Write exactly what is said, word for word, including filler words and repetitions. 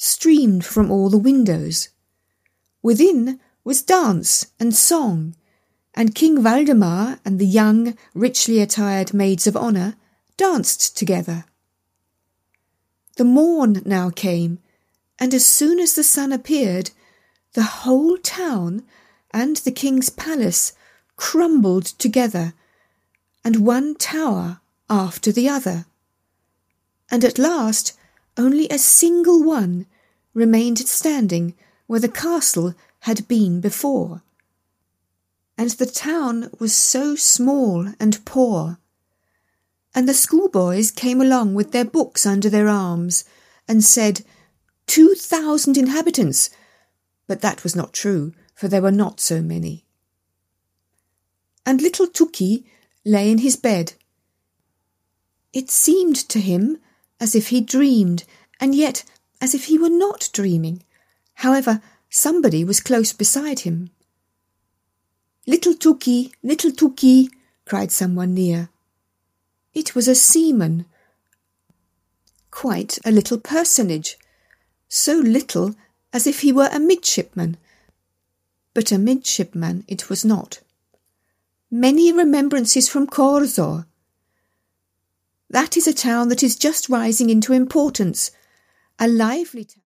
streamed from all the windows. Within was dance and song, and King Waldemar and the young, richly attired maids of honour danced together. The morn now came, and as soon as the sun appeared, the whole town and the king's palace crumbled together, and one tower after the other, and at last only a single one remained standing where the castle had been before. And the town was so small and poor, and the schoolboys came along with their books under their arms and said, Two thousand inhabitants, but that was not true, for there were not so many. And little Tukey lay in his bed. It seemed to him as if he dreamed, and yet as if he were not dreaming. However, somebody was close beside him. Little Tukey, little Tukey, cried someone near. It was a seaman, quite a little personage, so little as if he were a midshipman, but a midshipman it was not. Many remembrances from Corzor. That is a town that is just rising into importance, a lively town.